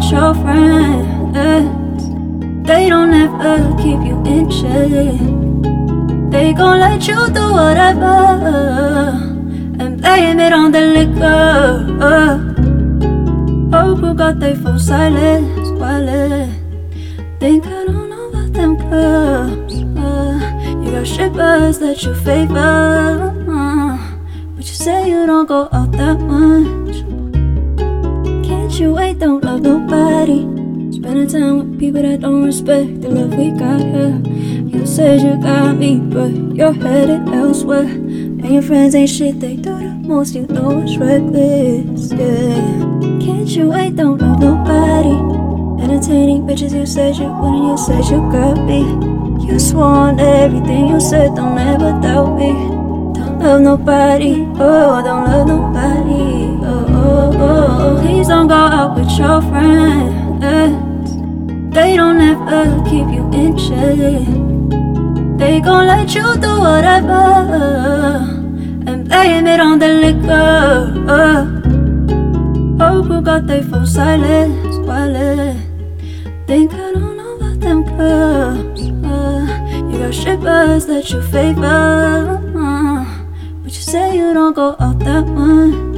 with your friends. They don't ever keep you in check. They gon' let you do whatever and blame it on the liquor. Oprah got they phone silence, wallet. Think I don't know about them clubs. You got strippers that you favor, but you say you don't go out that much. Can't you wait? Don't love nobody. Spending time with people that don't respect the love we got here. You said you got me, but you're headed elsewhere. And your friends ain't shit, they do the most, you know it's reckless, yeah. Can't you wait? Don't love nobody. Entertaining bitches, you said you wouldn't, you said you got me. You swore on everything you said, don't ever doubt me. Don't love nobody, oh, don't love nobody, oh. Please don't go out with your friends. They don't ever keep you in check. They gon' let you do whatever and blame it on the liquor. Oprah got they phone silence, wallet. Think I don't know about them clubs. You got strippers that you favor, but you say you don't go out that much.